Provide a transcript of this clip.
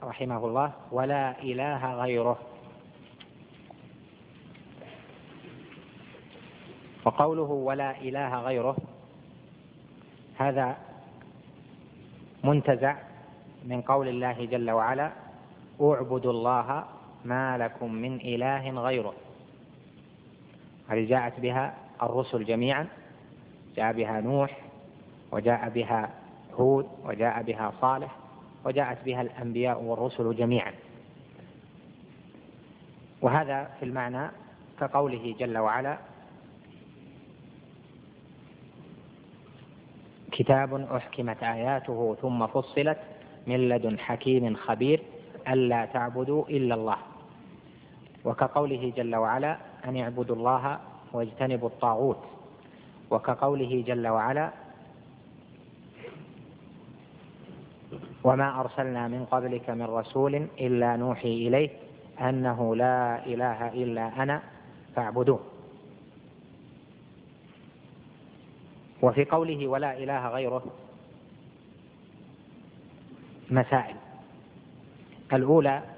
رحمه الله: ولا إله غيره. وقوله ولا إله غيره هذا منتزع من قول الله جل وعلا: اعبدوا الله ما لكم من إله غيره. هذه جاءت بها الرسل جميعا، جاء بها نوح، وجاء بها هود، وجاء بها صالح، وجاءت بها الأنبياء والرسل جميعا. وهذا في المعنى كقوله جل وعلا: كتاب أحكمت آياته ثم فصلت من لدن حكيم خبير ألا تعبدوا إلا الله. وكقوله جل وعلا: أن اعبدوا الله واجتنبوا الطاغوت. وكقوله جل وعلا: وما أرسلنا من قبلك من رسول إلا نوحي إليه أنه لا إله إلا أنا فاعبدوه. وفي قوله ولا إله غيره مسائل: الأولى